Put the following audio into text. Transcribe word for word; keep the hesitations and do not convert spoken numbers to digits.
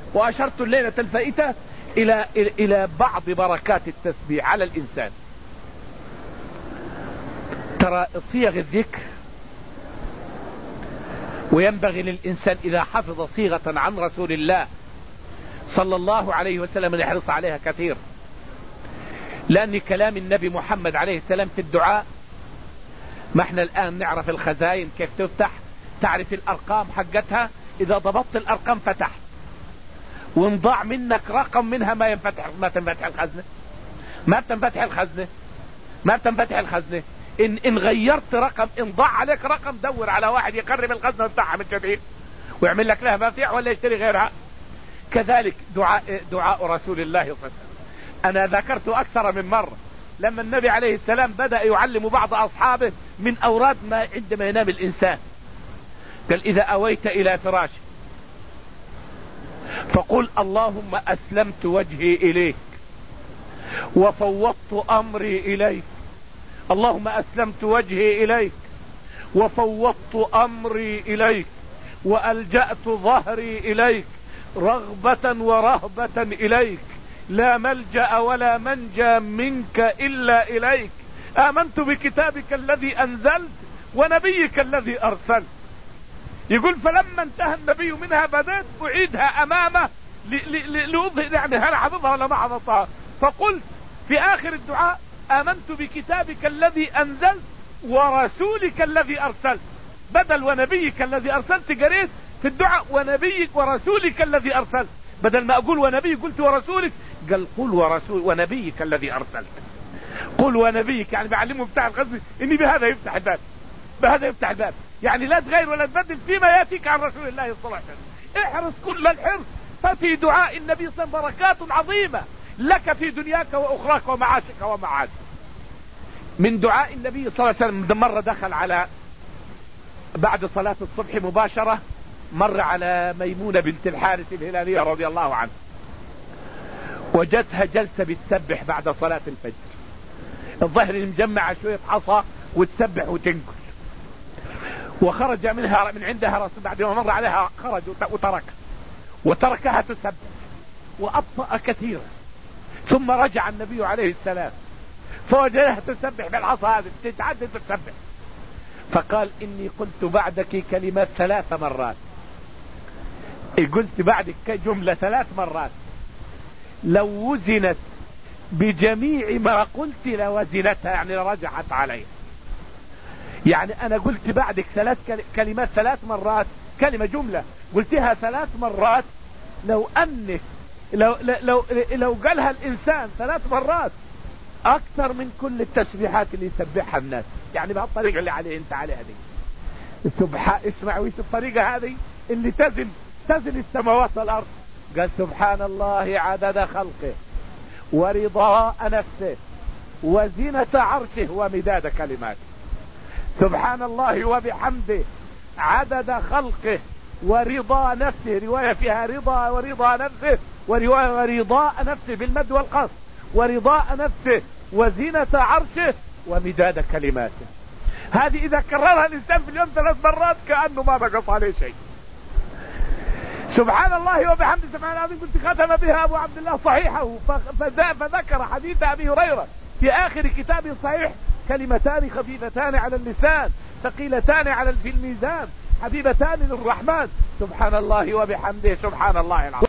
وأشرت الليلة الفائتة إلى إلى بعض بركات التسبيح على الإنسان. ترى صيغ الذكر، وينبغي للإنسان إذا حفظ صيغة عن رسول الله صلى الله عليه وسلم أن يحرص عليها كثير، لأن كلام النبي محمد عليه السلام في الدعاء، ما احنا الآن نعرف الخزائن كيف تفتح، تعرف الأرقام حقتها، إذا ضبطت الأرقام فتح، وان ضاع منك رقم منها ما ينفتح، ما تنفتح الخزنة، ما بتنفتح الخزنة، ما بتنفتح الخزنة. إن, إن غيرت رقم، إن ضاع عليك رقم، دور على واحد يقرب الخزنة ويفتحها من جديد ويعمل لك لها مفتاح ولا يشتري غيرها. كذلك دعاء دعاء رسول الله صلى الله عليه وسلم، أنا ذكرت أكثر من مرة لما النبي عليه السلام بدأ يعلم بعض أصحابه من أوراد ما عندما ينام الإنسان. قال: إذا أويت إلى فراشك فقل اللهم أسلمت وجهي إليك وفوضت أمري إليك، اللهم أسلمت وجهي إليك وفوضت أمري إليك وألجأت ظهري إليك رغبة ورهبة إليك، لا ملجأ ولا منجى منك إلا إليك، آمنت بكتابك الذي أنزلت ونبيك الذي أرسلت. يقول: فلما انتهى النبي منها بدأت أعيدها أمامه لأظهر يعني هل حفظها ولا ما حفظها. فقلت في آخر الدعاء: آمنت بكتابك الذي أنزلت ورسولك الذي أرسلت، بدل ونبيك الذي أرسلت قريت في الدعاء ونبيك ورسولك الذي أرسلت، بدل ما أقول ونبي قلت ورسولك، قال قل ورسول ونبيك الذي أرسلت. قل ونبيك يعني بعلمه بتاع الغزل إني بهذا يفتح الباب، بهذا يفتح الباب، يعني لا تغير ولا تبدل فيما يأتيك عن رسول الله صلى الله عليه وسلم. احرص كل الحرص، ففي دعاء النبي صلى الله عليه وسلم بركات عظيمة لك في دنياك وأخراك ومعاشك ومعادك. من دعاء النبي صلى الله عليه وسلم، مرة دخل على بعد صلاة الصبح مباشرة، مر على ميمونة بنت الحارث الهلالية رضي الله عنها، وجدتها جلسة بتسبح بعد صلاة الفجر، الظهر مجمع شوية حصى وتسبح وتنكل، وخرج منها من عندها رسول بعد ما مر عليها، خرج وترك وتركها تسبح وأبطأ كثيرا، ثم رجع النبي عليه السلام فوجدها تسبح بالعصا هذه تتعدد تسبح، فقال: إني قلت بعدك كلمات ثلاث مرات، قلت بعدك جملة ثلاث مرات، لو وزنت بجميع ما قلت لوزنتها، يعني رجعت عليها. يعني أنا قلت بعدك ثلاث كلمات ثلاث مرات، كلمة جملة قلتها ثلاث مرات، لو أنك لو, لو, لو قالها الإنسان ثلاث مرات أكثر من كل التسبيحات اللي يسبحها الناس، يعني بهالطريقة اللي عليه أنت عليها دي، سبحان اسمع ويش الطريقة هذه اللي تزن تزن السماوات والأرض. قال: سبحان الله عدد خلقه ورضاء نفسه وزنة عرشه ومداد كلماته. سبحان الله وبحمده عدد خلقه ورضا نفسه، رواية فيها رضا ورضا نفسه، ورواية ورضاء نفسه بالمد والقصر، ورضاء نفسه وزنة عرشه ومداد كلماته. هذه إذا كررها الإنسان في اليوم ثلاث مرات كأنه ما نقص عليه شيء. سبحان الله وبحمده سبحان العظيم. قلت ختم بها أبو عبد الله صحيحه، فذكر حديث أبي هريرة في آخر كتابه صحيح: كلمتان خفيفتان على اللسان ثقيلتان على في الميزان حبيبتان للرحمن، سبحان الله وبحمده سبحان الله العظيم.